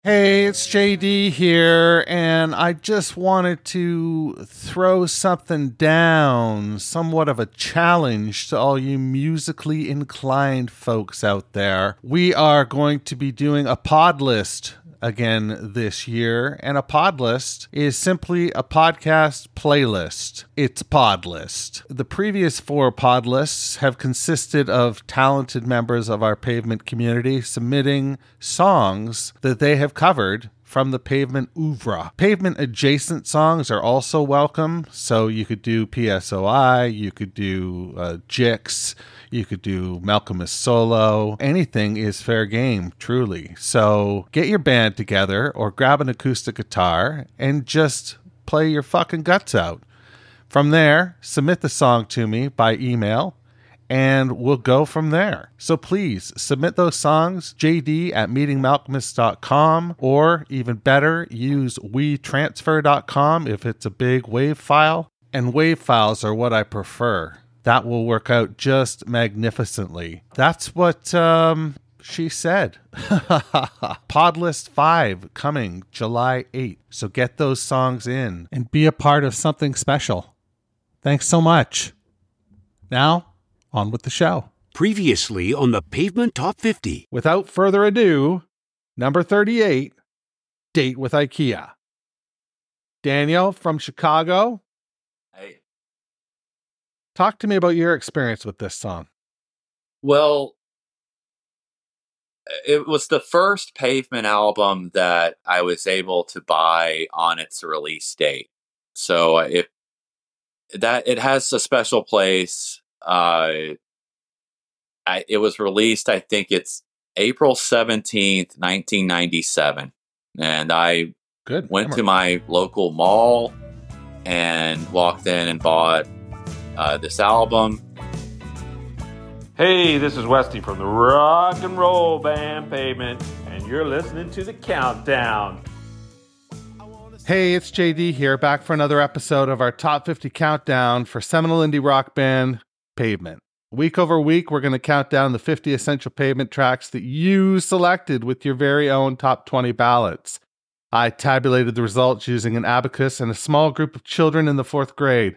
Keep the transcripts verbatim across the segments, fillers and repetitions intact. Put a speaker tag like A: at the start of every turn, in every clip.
A: Hey, it's J D here, and I just wanted to throw something down, somewhat of a challenge to all you musically inclined folks out there. We are going to be doing a pod list again this year, and a pod list is simply a podcast playlist. It's a pod list. The previous four pod lists have consisted of talented members of our Pavement community submitting songs that they have covered from the Pavement oeuvre. Pavement adjacent songs are also welcome, so you could do P S O I, you could do uh, Jix, you could do Malcolm is solo. Anything is fair game, truly. So get your band together or grab an acoustic guitar and just play your fucking guts out. From there, submit the song to me by email, and we'll go from there. So please submit those songs, J D at meeting malcolmist dot com, or even better, use we transfer dot com if it's a big WAV file. And WAV files are what I prefer. That will work out just magnificently. That's what um, she said. Podlist five coming July eighth. So get those songs in and be a part of something special. Thanks so much. Now, on with the show.
B: Previously on the Pavement Top fifty.
A: Without further ado, number thirty-eight, Date with IKEA. Daniel from Chicago.
C: Hey.
A: Talk to me about your experience with this song.
C: Well, it was the first Pavement album that I was able to buy on its release date. So it that it has a special place. Uh, I, it was released, I think it's April seventeenth, nineteen ninety-seven. And I
A: Good.
C: went to my local mall and walked in and bought uh, this album.
D: Hey, this is Westy from the rock and roll band Pavement, and you're listening to The Countdown.
A: Hey, it's J D here, back for another episode of our Top fifty Countdown for seminal indie rock band Pavement. Week over week, we're going to count down the fifty essential Pavement tracks that you selected with your very own top twenty ballots. I tabulated the results using an abacus and a small group of children in the fourth grade.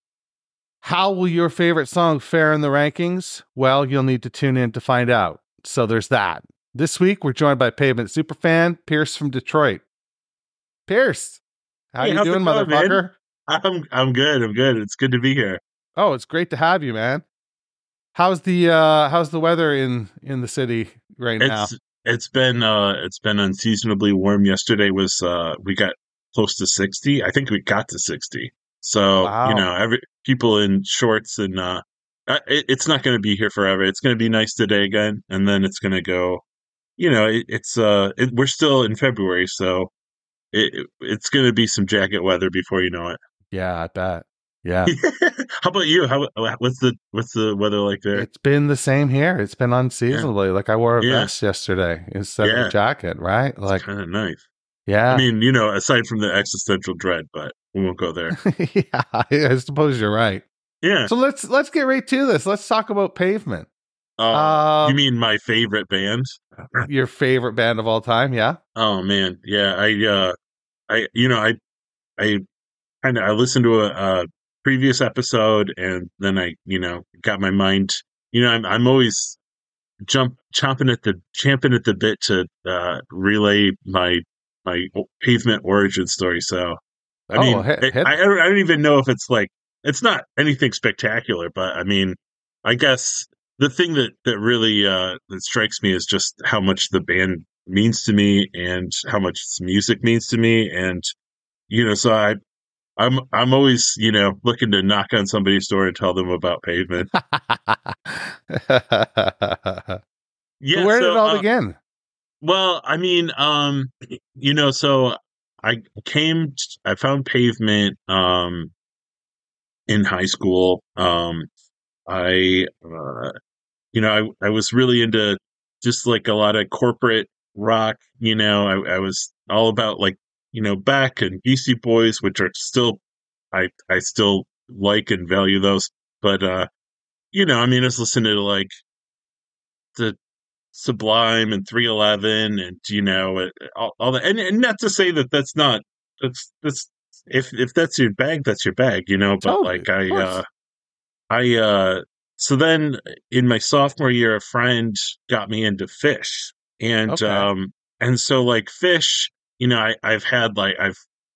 A: How will your favorite song fare in the rankings? Well, you'll need to tune in to find out. So there's that. This week, we're joined by Pavement superfan Pierce from Detroit. Pierce, how
E: Hey,
A: you
E: how's it
A: doing,
E: going, man?
A: motherfucker?
E: I'm I'm good. I'm good. It's good to be here.
A: Oh, it's great to have you, man. How's the uh, how's the weather in, in the city right now?
E: It's it's been uh it's been unseasonably warm. Yesterday was uh we got close to sixty. I think we got to sixty. So
A: Wow.
E: you know, every people in shorts and uh, it, it's not going to be here forever. It's going to be nice today again, and then it's going to go. You know, it, it's uh it, we're still in February, so it, it it's going to be some jacket weather before you know it.
A: Yeah, I bet. Yeah.
E: How about you? How what's the what's the weather like there?
A: It's been the same here. It's been unseasonably. Like I wore a
E: Yeah.
A: vest yesterday instead of
E: Yeah.
A: a jacket, right? Like,
E: Kind of nice.
A: yeah.
E: I mean, you know, aside from the existential dread, but we won't go there.
A: yeah, I suppose you're right.
E: Yeah.
A: So let's let's get right to this. Let's talk about Pavement.
E: Uh, you
A: Um,
E: mean my favorite band?
A: Your favorite band of all time, yeah?
E: Oh man, yeah. I, uh, I, you know, I, I kind of I listened to a, a previous episode, and then I, you know, got my mind. You know, I'm I'm always jump chomping at the champing at the bit to uh, relay my my Pavement origin story. So, I
A: Oh,
E: mean,
A: hit-
E: it-
A: hit-
E: I I don't, I don't even know if it's like it's not anything spectacular, but I mean, I guess the thing that that really uh, that strikes me is just how much the band means to me and how much its music means to me, and you know, so I. I'm I'm always, you know, looking to knock on somebody's door and tell them about Pavement. Yeah,
A: so where did
E: so,
A: it all
E: uh,
A: begin?
E: Well, I mean, um, you know, so I came, I found Pavement um, in high school. Um, I, uh, you know, I, I was really into just like a lot of corporate rock. You know, I, I was all about like, you know, Beck and Beastie Boys, which are still, I, I still like and value those. But, uh, you know, I mean, I was listening to like the Sublime and three eleven and you know it, all, all that, and, and not to say that that's not that's that's if if that's your bag, that's your bag, you know. But
A: Totally,
E: like
A: of
E: I
A: course.
E: uh I uh so then in my sophomore year, a friend got me into Fish, and
A: Okay.
E: um and so like Fish, you know, I I've had like I've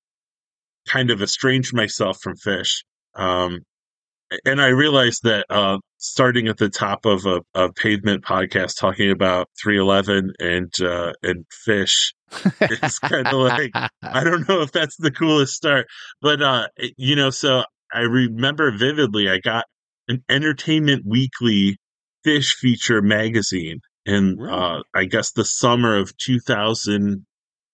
E: kind of estranged myself from Fish. Um, and I realized that uh, starting at the top of a, a Pavement podcast talking about three eleven and uh, and Fish is kind of like, I don't know if that's the coolest start, but uh, it- you know, so I remember vividly I got an Entertainment Weekly Fish feature magazine in uh,
A: Really?
E: I guess the summer of two thousand,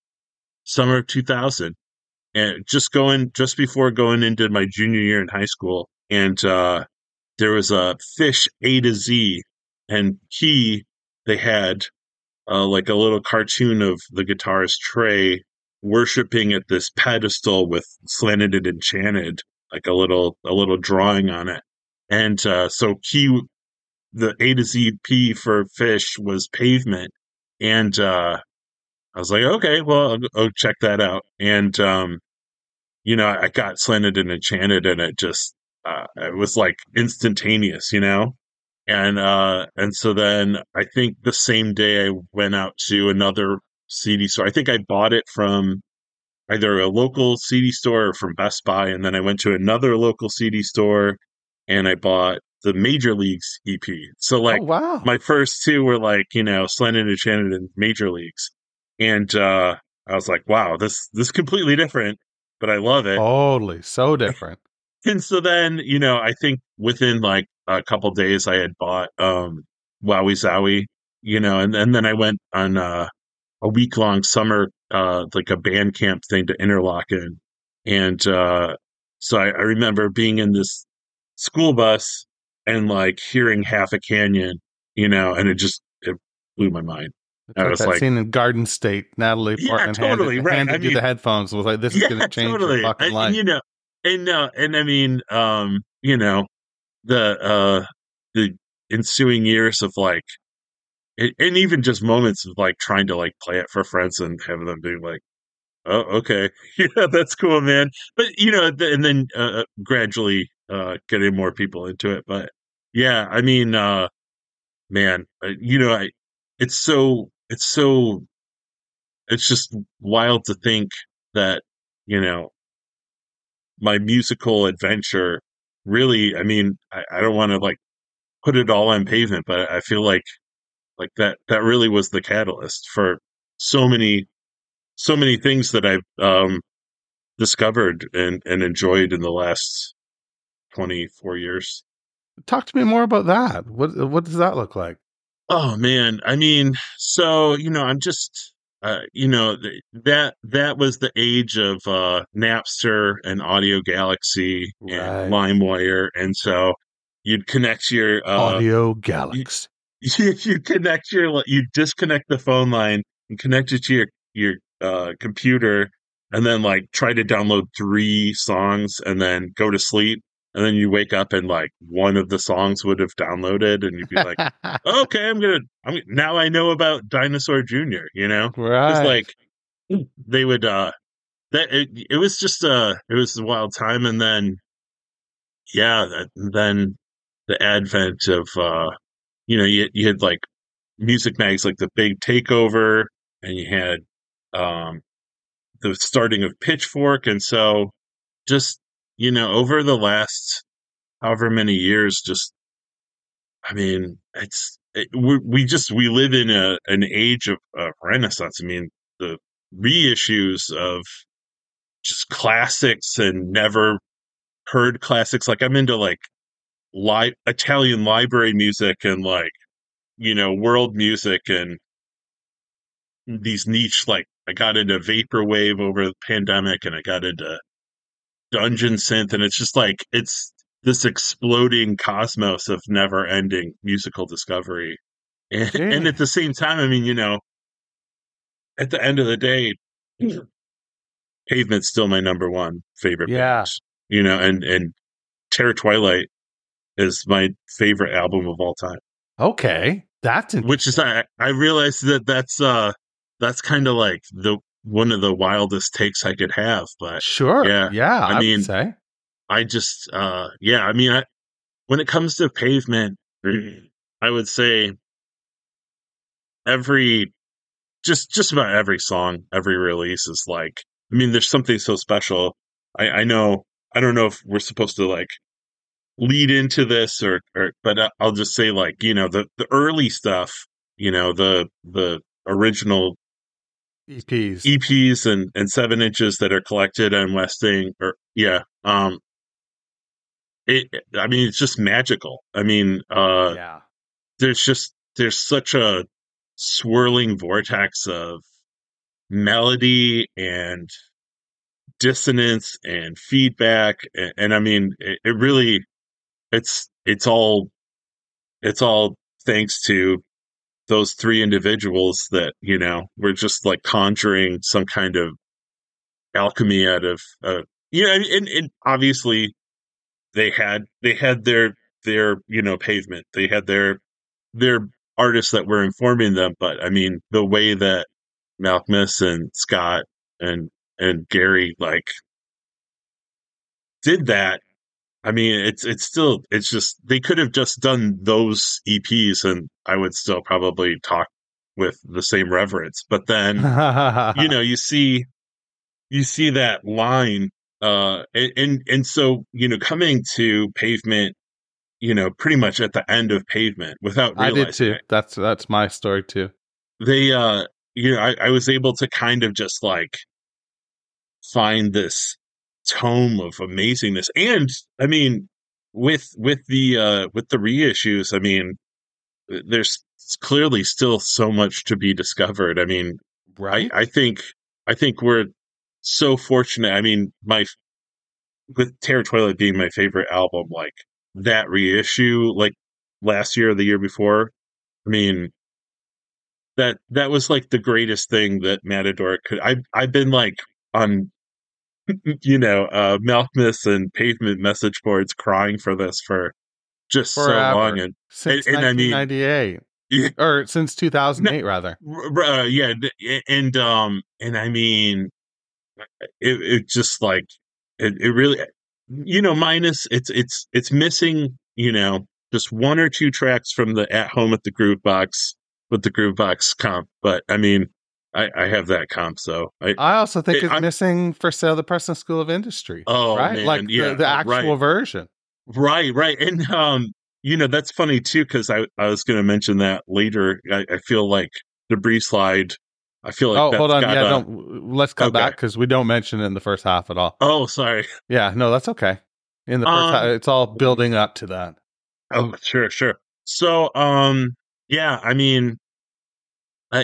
E: summer of two thousand, and just going just before going into my junior year in high school, and uh there was a Fish A to Z, and Key, they had uh like a little cartoon of the guitarist Trey worshiping at this pedestal with Slanted and Enchanted, like a little a little drawing on it. And uh so Key, the A to Z P for Fish was Pavement, and uh I was like, okay, well, I'll, I'll check that out. And um you know, I got Slanted and Enchanted, and it just uh, it was like instantaneous, you know. And uh, and so then I think the same day I went out to another C D store. I think I bought it from either a local C D store or from Best Buy, and then I went to another local C D store and I bought the Major Leagues E P. So
A: Oh
E: like
A: wow.
E: my first two were like, you know, Slanted and Enchanted and Major Leagues, and uh, I was like, wow, this this is completely different, but I love it.
A: Totally. So different.
E: And so then, you know, I think within like a couple days I had bought um Wowie Zowie, you know, and, and then I went on uh, a week long summer uh like a band camp thing to Interlaken. And uh so I, I remember being in this school bus and like hearing Half a Canyon, you know, and it just it blew my mind.
A: It's
E: I
A: like
E: was
A: that
E: like,
A: scene in Garden State. Natalie
E: yeah,
A: Portman
E: totally,
A: handed,
E: right.
A: handed
E: I
A: you
E: mean,
A: the headphones. Was like, this is
E: yeah,
A: going to change
E: totally.
A: your fucking
E: And,
A: life.
E: you know, and uh, and I mean, um, you know, the uh the ensuing years of like and, and even just moments of like trying to like play it for friends and have them be like, oh, okay, yeah, that's cool, man. But you know, th- and then uh, gradually uh getting more people into it. But yeah, I mean, uh man, uh, you know, I it's so it's so it's just wild to think that, you know, my musical adventure really, I mean, I, I don't want to like put it all on Pavement, but I feel like like that that really was the catalyst for so many so many things that I've um discovered and and enjoyed in the last twenty-four years.
A: Talk to me more about that. What what does that look like?
E: Oh man, I mean, so you know, I'm just uh, you know th- that that was the age of uh, Napster and Audio Galaxy and
A: Right.
E: LimeWire, and so you'd connect your uh,
A: Audio
E: you,
A: Galaxy.
E: you you connect your you disconnect the phone line and connect it to your your uh, computer, and then like try to download three songs and then go to sleep, and then you wake up and like one of the songs would have downloaded, and you'd be like, okay, I'm gonna. I'm now I know about Dinosaur Junior You know, because
A: Right.
E: like they would. uh That it, it was just uh it was a wild time, and then yeah, that, then the advent of uh you know you you had like music mags like the Big Takeover, and you had um the starting of Pitchfork, and so just you know over the last however many years, just I mean, it's it, we we just we live in a an age of uh, renaissance. I mean, the reissues of just classics and never heard classics. Like I'm into like li- Italian library music and like you know world music and these niche like I got into vaporwave over the pandemic, and I got into dungeon synth, and it's just like it's this exploding cosmos of never ending musical discovery. And, and at the
A: Jeez.
E: same time, I mean, you know, at the end of the day, Pavement's still my number one favorite band.
A: Yeah.
E: You know, and and Terror Twilight is my favorite album of all time.
A: Okay. That's
E: which is
A: interesting.
E: I I realized that that's uh that's kind of like the one of the wildest takes I could have, but
A: Sure.
E: yeah,
A: Yeah,
E: I
A: I would
E: mean,
A: say.
E: I just uh yeah, I mean, I, when it comes to Pavement, I would say every just just about every song, every release is like, I mean, there's something so special. I I know I don't know if we're supposed to like lead into this or or but I- I'll just say like, you know, the the early stuff, you know, the the original
A: E Ps.
E: E Ps and and seven inches that are collected on Westing or yeah, um it I mean it's just magical. I mean, uh
A: Yeah.
E: there's just there's such a swirling vortex of melody and dissonance and feedback and, and I mean it, it really it's it's all it's all thanks to those three individuals that you know were just like conjuring some kind of alchemy out of uh you know and, and obviously they had they had their their you know Pavement, they had their their artists that were informing them, but I mean the way that Malcolmus and Scott and and Gary like did that. I mean, it's it's still it's just they could have just done those E Ps, and I would still probably talk with the same reverence. But then, you know, you see you see that line, uh, and and, and so you know, coming to Pavement, you know, pretty much at the end of Pavement without
A: I did
E: realizing
A: too.
E: it,
A: That's that's my story too.
E: they, uh, you know, I, I was able to kind of just like find this tome of amazingness, and I mean, with with the uh, with the reissues, I mean, there's clearly still so much to be discovered. I mean, I
A: Right?
E: I think I think we're so fortunate. I mean, my with Terror Toilet being my favorite album, like that reissue, like last year or the year before. I mean, that that was like the greatest thing that Matador could. I've I've been like on you know uh Malcolmus and Pavement message boards crying for this for just so long,
A: Forever.
E: and and,
A: Since
E: and I mean,
A: nineteen ninety-eight.
E: yeah,
A: Or since
E: no,
A: two thousand eight rather.
E: r- uh, yeah, d- and um, and I mean, it it just like it, it really, you know, minus it's it's it's missing, you know, just one or two tracks from the At Home at the Groove Box with the Groove Box comp, but I mean, I I have that comp, so I
A: I also think
E: it,
A: it's
E: I'm
A: missing For Sale the Preston School of Industry.
E: oh
A: Right?
E: man,
A: Like the,
E: yeah,
A: the
E: uh, right.
A: actual version.
E: Right, right. And um, you know, that's funny too, because I, I was gonna mention that later. I, I feel like Debris Slide, I feel like
A: Oh, hold
E: that's
A: on.
E: got
A: Yeah,
E: a
A: don't let's cut
E: okay.
A: back because we don't mention it in the first half at all.
E: Oh, sorry.
A: Yeah, no, that's okay. In the first half,
E: Um
A: it's all building up to that.
E: oh sure, sure. So um yeah, I mean I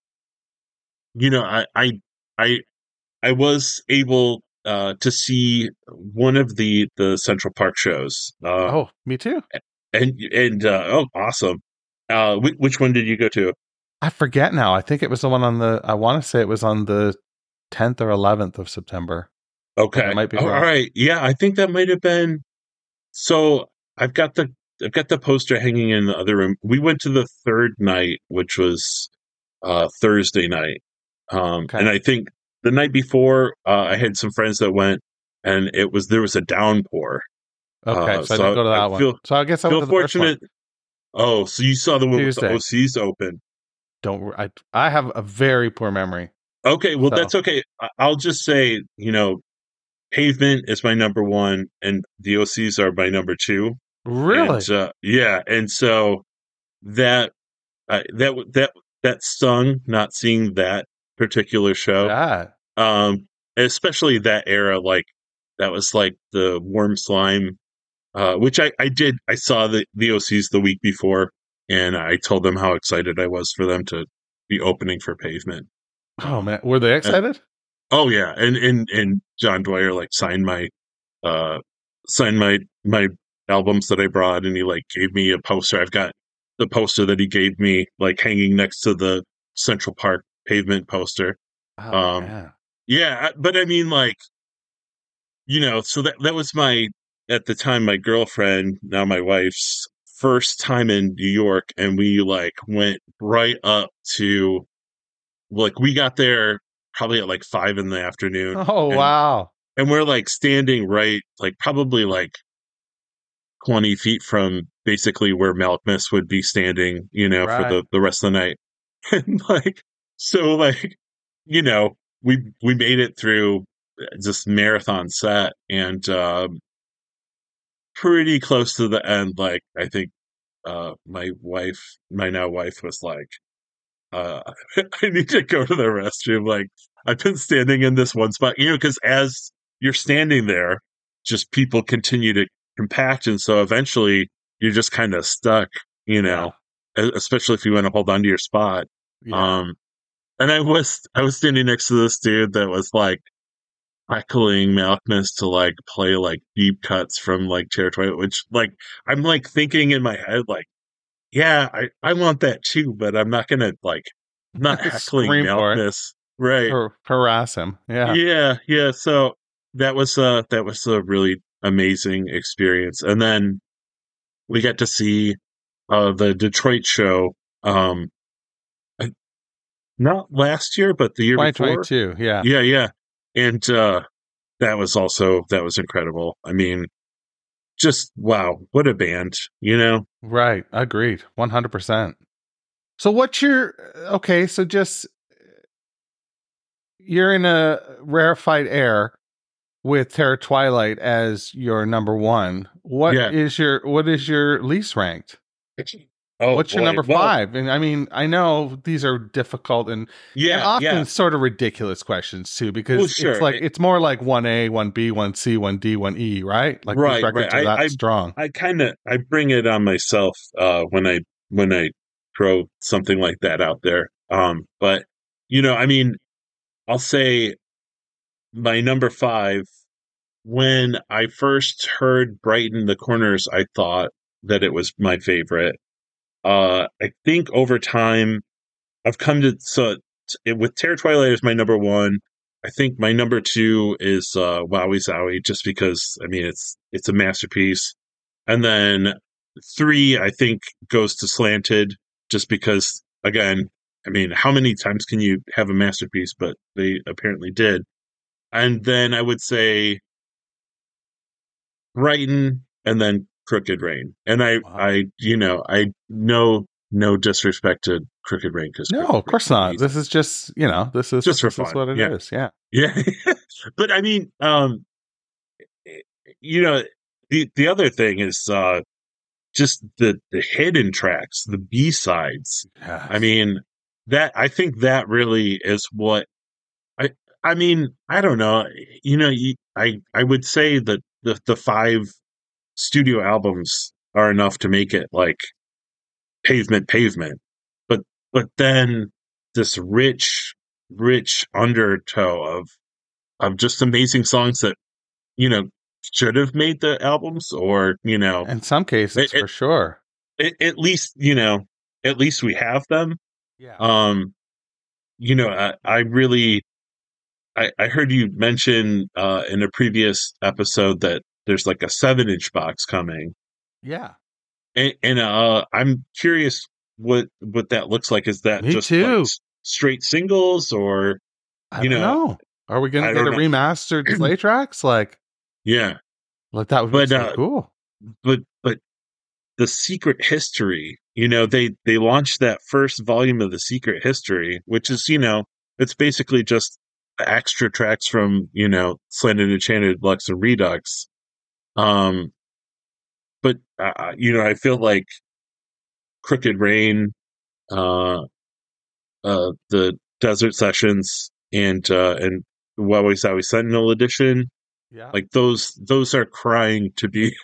E: you know, I I I I was able uh to see one of the the Central Park shows. Uh
A: Oh, me too.
E: and and uh oh awesome. Uh wh- which one did you go to?
A: I forget now. I think it was the one on the, I want to say it was on the tenth or eleventh of September, but I
E: Okay.
A: might be
E: All
A: wrong.
E: right. Yeah, I think that might have been. So I've got the I've got the poster hanging in the other room. We went to the third night, which was uh, Thursday night, um, and
A: Okay.
E: I think the night before uh, I had some friends that went, and it was there was a downpour.
A: Okay.
E: Uh,
A: So I didn't
E: so
A: go to
E: I
A: that one.
E: feel
A: So I guess I went
E: feel
A: to the first one.
E: fortunate. Oh, so you saw the one with the
A: Tuesday.
E: O Cs open?
A: Don't, I, I have a very poor memory.
E: Okay, well
A: So,
E: that's okay. I- I'll just say, you know, Pavement is my number one, and the O Cs are my number two.
A: really?
E: And uh, yeah, and so that uh, that that that stung not seeing that particular show,
A: Yeah.
E: um, especially that era, like that was like the Warm Slime, uh, which I I did I saw the the O Cs the week before, and I told them how excited I was for them to be opening for Pavement.
A: Oh,
E: Um,
A: man. Were they
E: and-
A: excited?
E: oh yeah, and and and John Dwyer like signed my uh signed my my albums that I brought, and he like gave me a poster. I've got the poster that he gave me like hanging next to the Central Park Pavement poster.
A: Oh,
E: Um
A: man.
E: yeah, but I mean like, you know, so that that was my at the time my girlfriend, now my wife's first time in New York, and we like went right up to like we got there probably at like five in the afternoon.
A: Oh,
E: and,
A: wow.
E: And we're like standing right, like probably like twenty feet from basically where Malkmus would be standing, you know,
A: Right.
E: for the, the rest of the night. And like, so like, you know, we, we made it through this marathon set, and, um, pretty close to the end. Like, I think, uh, my wife, my now wife was like, uh, I need to go to the restroom. Like, I've been standing in this one spot, you know, because as you're standing there, just people continue to compact, and so eventually you're just kind of stuck, you know, yeah. especially if you want to hold on to your spot. Yeah. Um, and I was I was standing next to this dude that was like heckling Malkmus to like play like deep cuts from like Terror Twilight, which like I'm like thinking in my head like, yeah, I, I want that too, but I'm not gonna like I'm not heckling Malkmus, right?
A: Or harass him. Yeah.
E: Yeah, yeah. So that was uh that was a really amazing experience. And then we got to see uh the Detroit show um not last year, but the year
A: twenty
E: twenty-two,
A: before. Yeah.
E: Yeah, yeah. And uh that was also that was incredible. I mean, just wow, what a band, you know?
A: Right. Agreed. one hundred percent. So what's your okay, so just you're in a rarefied air with Terror Twilight as your number one. What yeah. is your what is your least ranked?
E: Oh,
A: what's
E: boy.
A: your number
E: well,
A: five? And I mean, I know these are difficult and,
E: yeah,
A: and often
E: yeah.
A: sort of ridiculous questions too, because
E: well, sure.
A: it's like
E: it,
A: it's more like one A, one B, one C, one D, one E, right? Like
E: right,
A: these records
E: right.
A: are that
E: I,
A: strong.
E: I, I kind of I bring it on myself uh, when I when I throw something like that out there. Um, but you know, I mean, I'll say my number five. When I first heard Brighten the Corners, I thought that it was my favorite. Uh, I think over time, I've come to so it, with Terror Twilight is my number one. I think my number two is uh, Wowie Zowie, just because I mean it's it's a masterpiece. And then three, I think, goes to Slanted, just because again, I mean, how many times can you have a masterpiece? But they apparently did. And then I would say Brighten, and then Crooked Rain. And I, wow. I, you know, I know no disrespect to Crooked Rain because
A: no, Crooked of course Rain not. This is just, you know, this is
E: just for
A: this
E: fun.
A: Is what it
E: yeah.
A: is. Yeah,
E: yeah. But I mean, um, you know, the the other thing is uh, just the the hidden tracks, the B sides. Yes. I mean, that I think that really is what I. I mean, I don't know. You know, I I would say that the the five studio albums are enough to make it like pavement pavement, but but then this rich rich undertow of of just amazing songs that you know should have made the albums, or you know
A: in some cases it, for
E: it,
A: sure
E: it, at least you know at least we have them.
A: Yeah.
E: Um you know I, I really I, I heard you mention uh in a previous episode that there's like a seven inch box coming.
A: Yeah.
E: And, and uh, I'm curious what what that looks like. Is that
A: Me
E: just
A: too.
E: Like straight singles, or
A: I
E: you
A: don't
E: know,
A: know. Are we going to get a
E: know.
A: remastered Slay tracks? Like,
E: yeah,
A: like that would
E: but,
A: be so
E: uh,
A: cool.
E: But but the Secret History, you know, they they launched that first volume of the Secret History, which is you know, it's basically just extra tracks from you know Slanted, Enchanted, Lux, and Redux. Um. But, uh, you know, I feel like Crooked Rain, uh, uh, the Desert Sessions, and uh, and Wowie Zowie Sentinel Edition,
A: yeah,
E: like those those are crying to be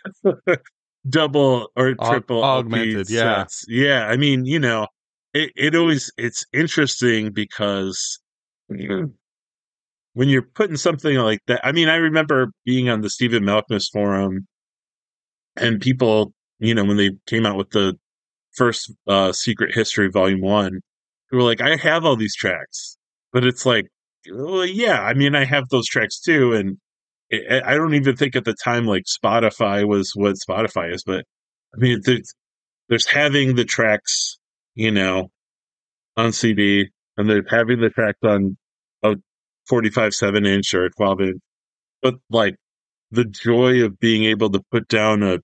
E: double or triple
A: augmented. Yeah,
E: sets. Yeah. I mean, you know, it, it always it's interesting because when you're putting something like that. I mean, I remember being on the Stephen Malkmus forum. And people, you know, when they came out with the first uh, Secret History Volume One, they were like, "I have all these tracks," but it's like, well, yeah, I mean, I have those tracks too, and it, I don't even think at the time like Spotify was what Spotify is, but I mean, there's having the tracks, you know, on C D, and there's having the tracks on a forty-five seven inch or a twelve inch. But like the joy of being able to put down a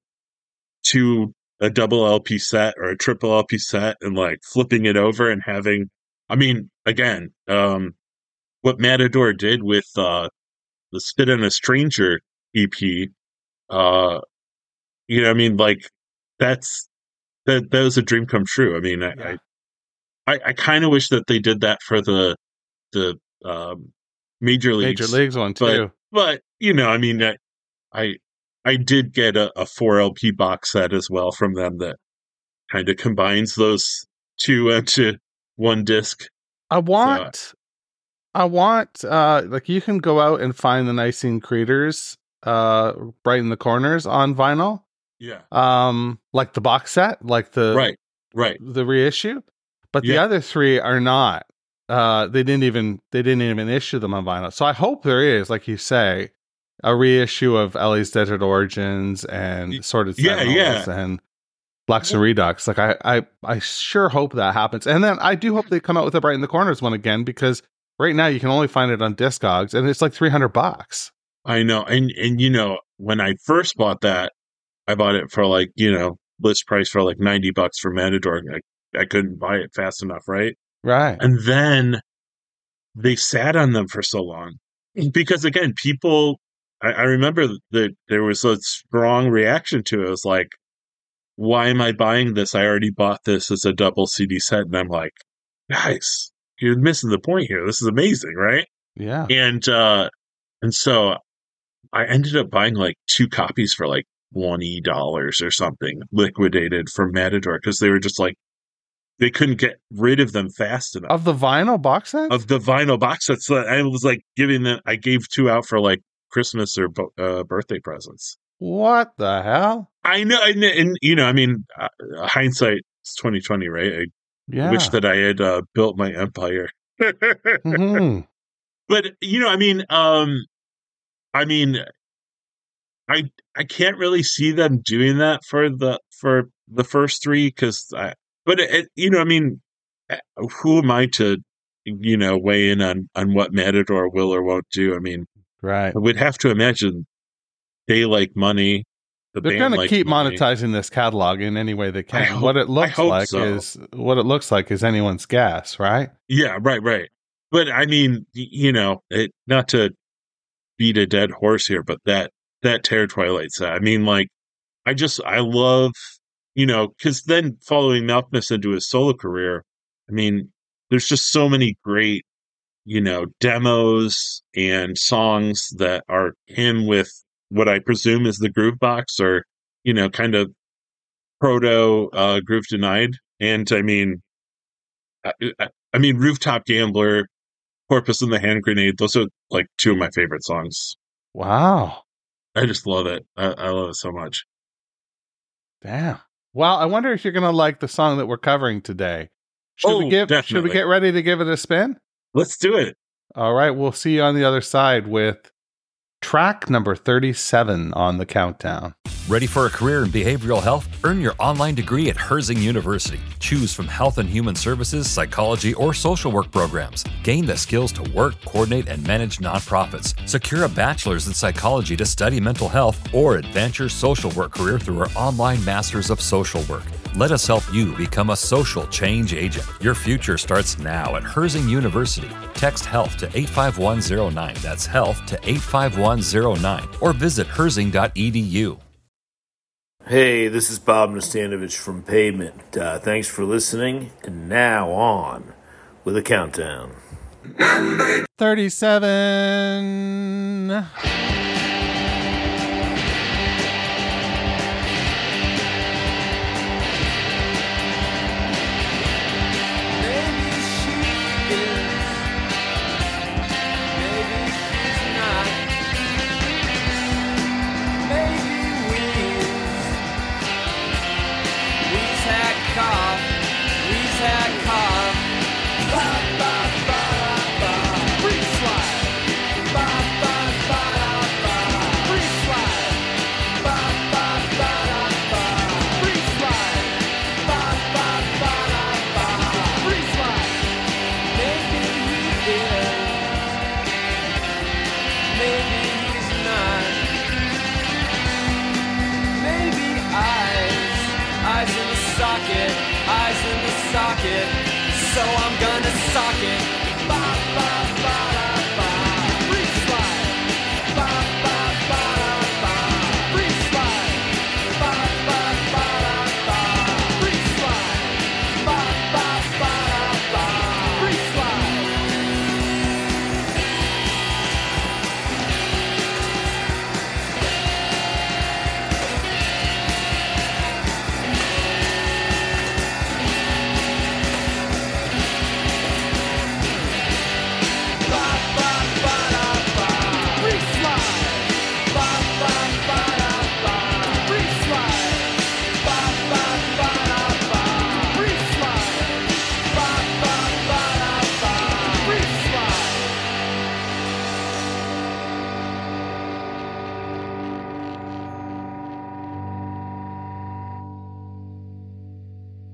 E: two a double L P set or a triple L P set and like flipping it over and having, I mean, again, um, what Matador did with uh, the Spit on a Stranger E P, uh, you know, I mean, like that's that that was a dream come true. I mean, I
A: Yeah.
E: I, I, I kind of wish that they did that for the the um, major leagues,
A: Major Leagues one
E: but
A: too.
E: but you know, I mean, I I, I did get a, a four L P box set as well from them that kind of combines those two into one disc.
A: I want, I want, uh, like you can go out and find the Nicene Creators, uh, right in the corners on vinyl.
E: Yeah.
A: Um, like the box set, like the
E: Right. Right.
A: the reissue, but the
E: Yeah.
A: other three are not. Uh, they didn't even they didn't even issue them on vinyl. So I hope there is, like you say, a reissue of Ellie's Desert Origins and Sorted
E: Yeah,
A: Sentinels
E: yeah.
A: and Blacks and Redux. Like I, I, I sure hope that happens. And then I do hope they come out with a Bright in the Corners one again, because right now you can only find it on Discogs and it's like three hundred bucks.
E: I know. And, and, you know, when I first bought that, I bought it for like, you know, list price for like ninety bucks for Matador. I, I couldn't buy it fast enough. Right.
A: Right.
E: And then they sat on them for so long because, again, people, I, I remember that there was a strong reaction to it. It was like, why am I buying this? I already bought this as a double C D set. And I'm like, guys, you're missing the point here. This is amazing, right?
A: Yeah.
E: And, uh, and so I ended up buying like two copies for like twenty dollars or something liquidated from Matador because they were just like, they couldn't get rid of them fast enough.
A: Of the vinyl box set?
E: Of the vinyl box sets. So I was like giving them, I gave two out for like Christmas or uh, birthday presents.
A: What the hell?
E: I know. And, and you know, I mean, uh, hindsight is twenty twenty, right? I
A: Yeah.
E: wish that I had uh, built my empire.
A: Mm-hmm.
E: But, you know, I mean, um, I mean, I I can't really see them doing that for the for the first three because I. But it, you know, I mean, who am I to, you know, weigh in on on what Matador will or won't do? I mean,
A: Right.
E: I would have to imagine they like money. The
A: They're
E: band
A: going to
E: likes
A: keep
E: money.
A: monetizing this catalog in any way they can.
E: I hope-
A: what it
E: I
A: looks
E: hope
A: like
E: so.
A: is what it looks like is anyone's guess, right?
E: Yeah, right, right. But I mean, y- you know, it, not to beat a dead horse here, but that that Terror Twilight set. I mean, like, I just I love, you know, because then following Malkmus into his solo career, I mean, there's just so many great, you know, demos and songs that are him with what I presume is the Groove Box or, you know, kind of proto uh, Groove Denied. And I mean, I, I, I mean, Rooftop Gambler, Corpus and the Hand Grenade, those are like two of my favorite songs.
A: Wow.
E: I just love it. I, I love it so much.
A: Damn. Well, I wonder if you're going to like the song that we're covering today. Should
E: Oh,
A: we give should we
E: definitely.
A: get ready to give it a spin?
E: Let's do it.
A: All right, we'll see you on the other side with track number thirty-seven on the countdown.
F: Ready for a career in behavioral health? Earn your online degree at Herzing University. Choose from health and human services, psychology, or social work programs. Gain the skills to work, coordinate, and manage nonprofits. Secure a bachelor's in psychology to study mental health, or advance your social work career through our online Masters of Social Work. Let us help you become a social change agent. Your future starts now at Herzing University. Text HEALTH to eight five one zero nine. That's HEALTH to eight five one zero nine. Or visit herzing dot e d u.
G: Hey, this is Bob Nastanovich from Pavement. Uh, thanks for listening. And now on with a countdown.
A: thirty-seven.
H: Ba, ba, ba, ba,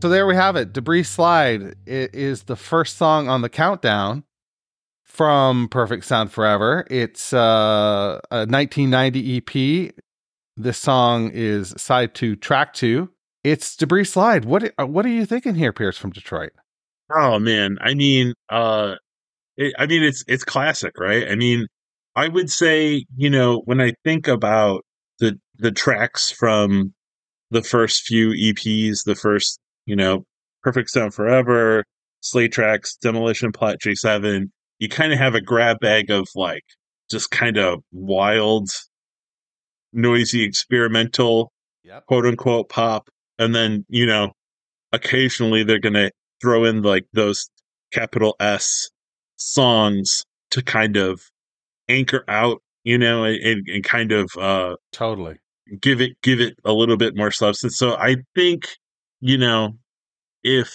A: So there we have it. Debris Slide. It is the first song on the countdown from Perfect Sound Forever. It's uh, a nineteen ninety E P. This song is side two, track two. It's Debris Slide. What what are you thinking here, Pierce from Detroit?
E: Oh man, I mean, uh, it, I mean, it's it's classic, right? I mean, I would say, you know, when I think about the the tracks from the first few E Ps, the first, you know, Perfect Sound Forever, Slate Tracks, Demolition Plot, J seven, you kind of have a grab bag of like just kind of wild, noisy, experimental,
A: Yep.
E: quote unquote pop, and then, you know, occasionally they're gonna throw in like those capital S songs to kind of anchor out, you know, and, and kind of uh
A: Totally.
E: give it give it a little bit more substance. So I think, you know, if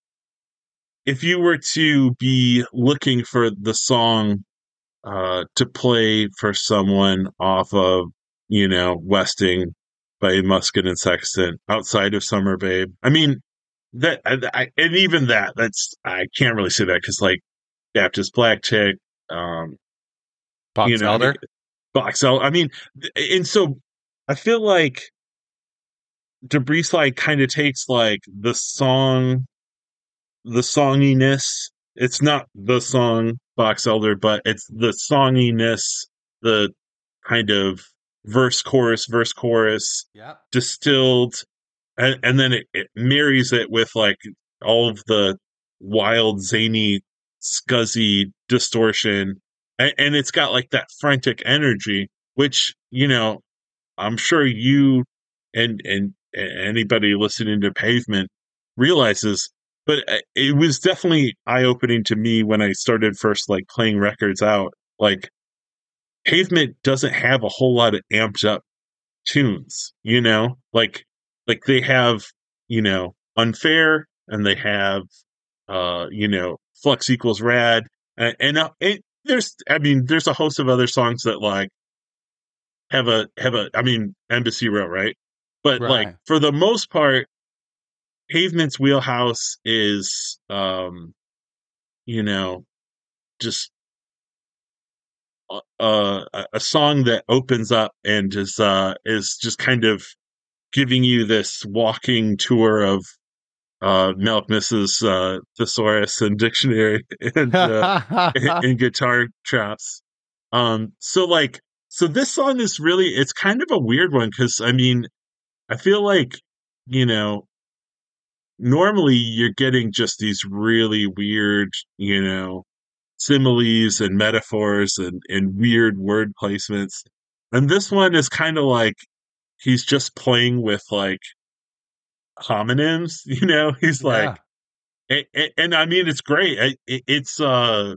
E: if you were to be looking for the song uh to play for someone off of, you know, Westing by Musket and Sexton outside of Summer Babe, I mean that I, I, and even that that's I can't really say that because like Baptist Black Chick, um
A: Box
E: you know,
A: Elder.
E: I mean, Box Elder. I mean, and so I feel like Debris Slide kind of takes like the song, the songiness. It's not the song Box Elder, but it's the songiness, the kind of verse, chorus, verse, chorus,
A: Yep.
E: distilled, and, and then it, it marries it with like all of the wild, zany, scuzzy distortion, and, and it's got like that frantic energy, which, you know, I'm sure you and and anybody listening to Pavement realizes, but it was definitely eye-opening to me when I started first like playing records out. Like Pavement doesn't have a whole lot of amped up tunes, you know? Like like they have, you know, Unfair, and they have uh, you know, Flux Equals Rad, and, and uh, it, there's I mean, there's a host of other songs that like have a have a I mean Embassy Row, right? But
A: Right.
E: like for the most part, Pavement's wheelhouse is um you know, just uh, a, a song that opens up and is uh is just kind of giving you this walking tour of uh Milk Missus uh Thesaurus and Dictionary and uh, and guitar traps. Um so like so this song is really, it's kind of a weird one because I mean I feel like, you know, normally you're getting just these really weird, you know, similes and metaphors and, and weird word placements. And this one is kind of like he's just playing with like homonyms, you know, he's like,
A: Yeah.
E: and, and, and I mean, it's great. It, it, it's, uh,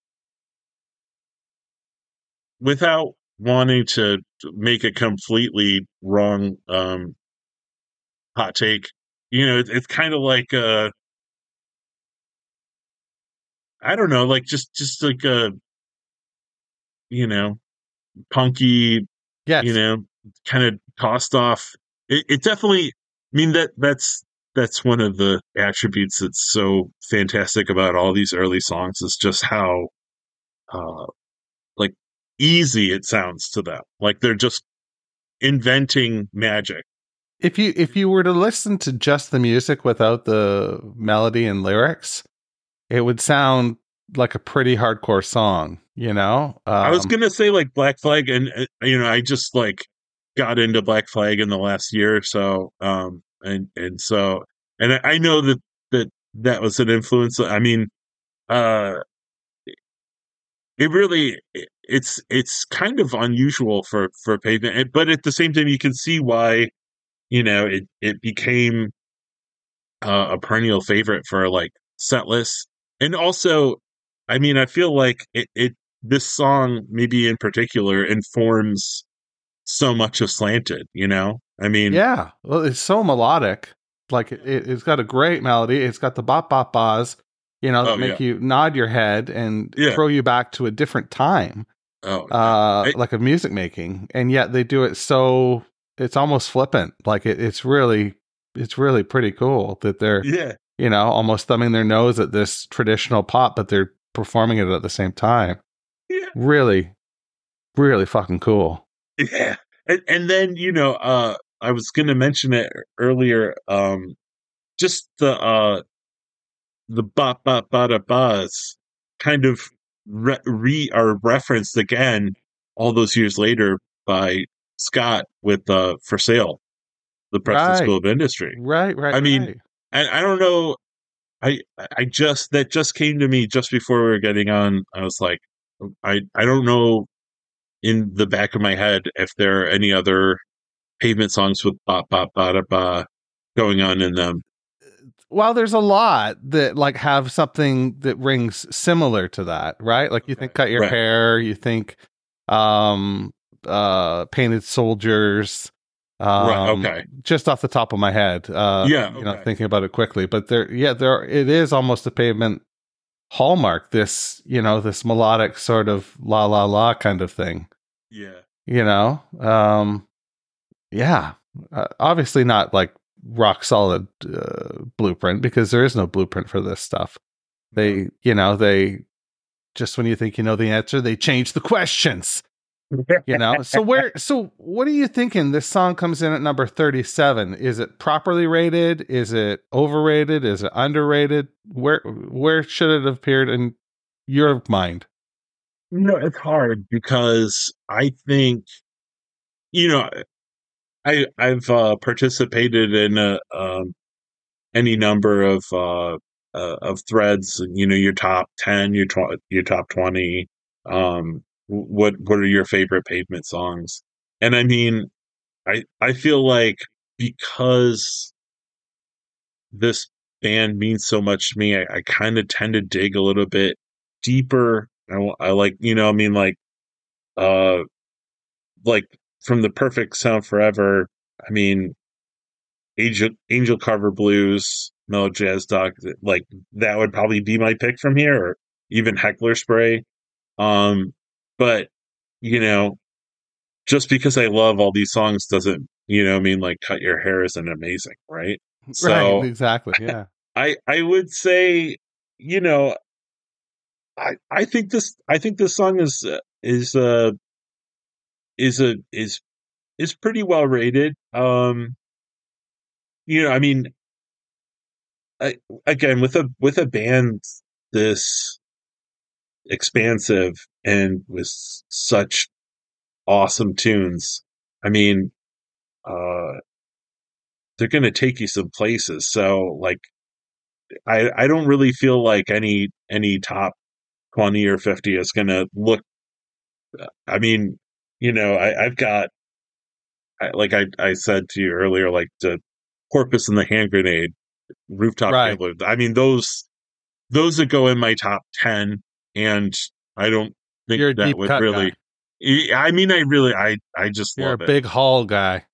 E: without wanting to make a completely wrong, um, hot take, you know, it, it's kind of like, uh, I don't know, like just, just like a, you know, punky,
A: Yes.
E: you know, kind of tossed off. It, it definitely, I mean, that that's, that's one of the attributes that's so fantastic about all these early songs is just how, uh, like easy it sounds to them. Like they're just inventing magic.
A: If you if you were to listen to just the music without the melody and lyrics, it would sound like a pretty hardcore song, you know? Um,
E: I was gonna say like Black Flag, and uh, you know, I just like got into Black Flag in the last year or so, um, and and so, and I, I know that that that was an influence. I mean, uh, it really it's it's kind of unusual for for Pavement, but at the same time, you can see why, you know, it it became uh, a perennial favorite for like set lists, and also, I mean, I feel like it, it this song maybe in particular informs so much of Slanted. You know, I mean,
A: yeah. Well, it's so melodic. Like it, it's got a great melody. It's got the bop bop bas, you know, that
E: Oh,
A: make
E: yeah.
A: you nod your head and
E: Yeah.
A: throw you back to a different time,
E: oh,
A: uh,
E: I-
A: like of music making. And yet they do it so it's almost flippant. Like it, it's really it's really pretty cool that they're,
E: Yeah.
A: you know, almost thumbing their nose at this traditional pop, but they're performing it at the same time.
E: Yeah.
A: Really, really fucking cool.
E: Yeah. And, and then, you know, uh, I was going to mention it earlier. Um, just the, uh, the ba ba ba da buzz kind of re, re are referenced again all those years later by Scott with, uh, For Sale, the Preston
A: Right.
E: School of Industry.
A: Right, right,
E: I mean,
A: right.
E: and I don't know, I, I just, that just came to me just before we were getting on. I was like, I, I don't know in the back of my head if there are any other Pavement songs with ba ba ba da ba going on in them.
A: Well, there's a lot that like have something that rings similar to that, right? Like you think Cut Your
E: Right.
A: Hair, you think um uh Painted Soldiers. Um,
E: Right, okay.
A: Just off the top of my head. Uh
E: Yeah,
A: you know,
E: okay.
A: thinking about it quickly. But there yeah, there it is almost a Pavement hallmark, this, you know, this melodic sort of la la la kind of thing.
E: Yeah.
A: You know? Um yeah. Uh, obviously not like rock solid uh, blueprint, because there is no blueprint for this stuff. They, you know, they just when you think you know the answer, they change the questions. You know, so where, so what are you thinking? This song comes in at number thirty-seven. Is it properly rated? Is it overrated? Is it underrated? Where, where should it have appeared in your mind?
E: No, it's hard because I think, you know, I I've uh, participated in a, um, any number of uh, uh, of threads. You know, your top ten, your tw- your top twenty. Um, what what are your favorite Pavement songs? And I mean, I I feel like because this band means so much to me, I, I kind of tend to dig a little bit deeper. I, wa- I like, you know, I mean, like, uh, like from the Perfect Sound Forever. I mean, Angel Angel Carver Blues, Mellow Jazz Dog, like that would probably be my pick from here, or even Heckler Spray. Um, but you know, just because I love all these songs doesn't, you know, I mean, like Cut Your Hair isn't amazing, right? So
A: Right, exactly. Yeah.
E: I I would say, you know, I I think this I think this song is uh, is uh is a is is pretty well rated. Um, you know, I mean, I, again with a with a band this expansive and with such awesome tunes, I mean, uh, they're going to take you some places. So, like, I I don't really feel like any any top twenty or fifty is going to look. I mean, you know, I, I've got, I, like I, I said to you earlier, like the Porpoise and the Hand Grenade, Rooftop
A: Right.
E: Gambler. I mean, those those would go in my top ten, and I don't think
A: You're a
E: that
A: deep
E: would
A: cut
E: really.
A: guy.
E: I mean, I really, I, I just
A: You're
E: love
A: a big haul guy.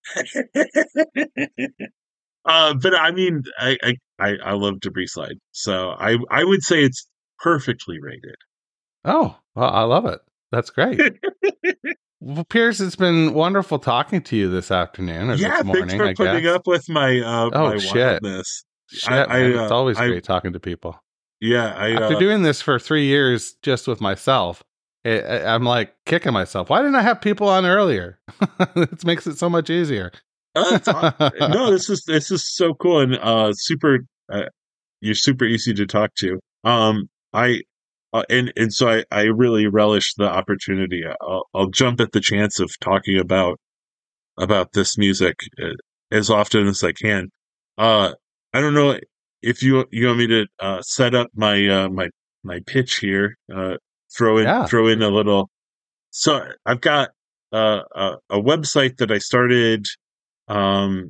E: it. uh, but I mean, I, I, I, I love Debris Slide, so I, I would say it's perfectly rated.
A: Oh, well, I love it. That's great. Well, Pierce, it's been wonderful talking to you this afternoon or
E: Yeah,
A: this morning.
E: thanks for
A: I
E: putting
A: guess.
E: up with my uh,
A: Oh,
E: my
A: shit.
E: wildness.
A: Shit,
E: I, I,
A: man, it's
E: uh,
A: always
E: I-
A: great talking to people.
E: Yeah, I
A: After
E: uh,
A: doing this for three years just with myself, it, I- I'm like kicking myself. Why didn't I have people on earlier? It makes it so much easier.
E: uh, it's aw- no, this is this is so cool and uh, super. Uh, you're super easy to talk to. Um, I uh, and and so I, I really relish the opportunity. I'll, I'll jump at the chance of talking about about this music uh, as often as I can. Uh, I don't know if you you want me to uh, set up my uh, my my pitch here. Uh, throw in
A: Yeah.
E: throw in a little. So I've got uh, a a website that I started um,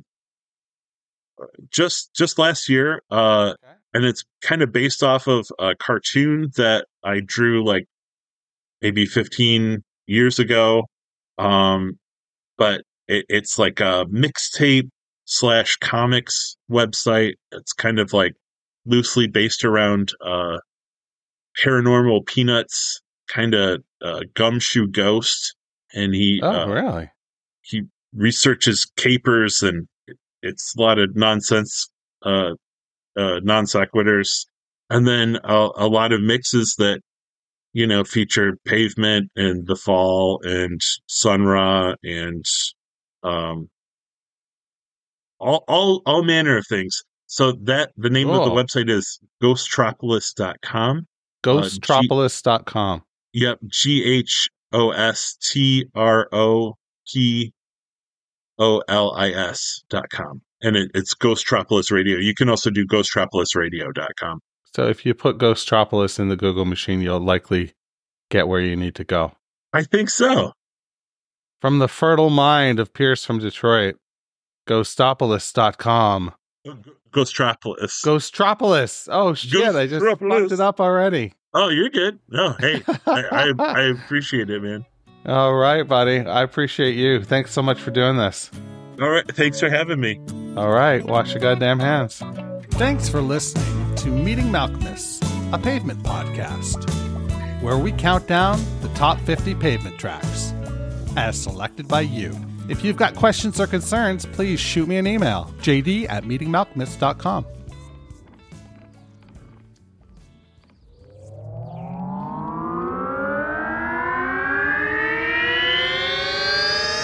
E: just just last year, uh,
A: Okay.
E: and it's kind of based off of a cartoon that I drew like maybe fifteen years ago. Um, but it, it's like a mixtape slash comics website. It's kind of like loosely based around uh, Paranormal Peanuts, kind of uh, Gumshoe Ghost, and he
A: Oh,
E: uh,
A: really?
E: he researches capers, and it's a lot of nonsense, uh, uh, non sequiturs, and then a, a lot of mixes that, you know, feature Pavement and The Fall and Sun Ra and um, all all all manner of things. So that the name
A: Cool.
E: of the website is ghostropolis dot com.
A: Ghostropolis dot com.
E: Uh, G- yep, G H O S T R O P O L I S dot com. And it, it's Ghostropolis Radio. You can also do ghostropolis radio dot com.
A: So if you put Ghostropolis in the Google machine, you'll likely get where you need to go.
E: I think so.
A: From the fertile mind of Pierce from Detroit, ghostopolis dot com.
E: Ghostropolis.
A: Ghostropolis. Oh, shit. I just fucked it up already.
E: Oh, you're good. No, hey, I, I, I appreciate it, man.
A: All right, buddy. I appreciate you. Thanks so much for doing this.
E: All right. Thanks for having me.
A: All right. Wash your goddamn hands. Thanks for listening to Meeting Malkmus, a pavement podcast, where we count down the top fifty pavement tracks as selected by you. If you've got questions or concerns, please shoot me an email, j d at meeting malkmus dot com.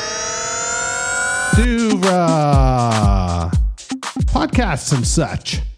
H: Duvra podcasts and such.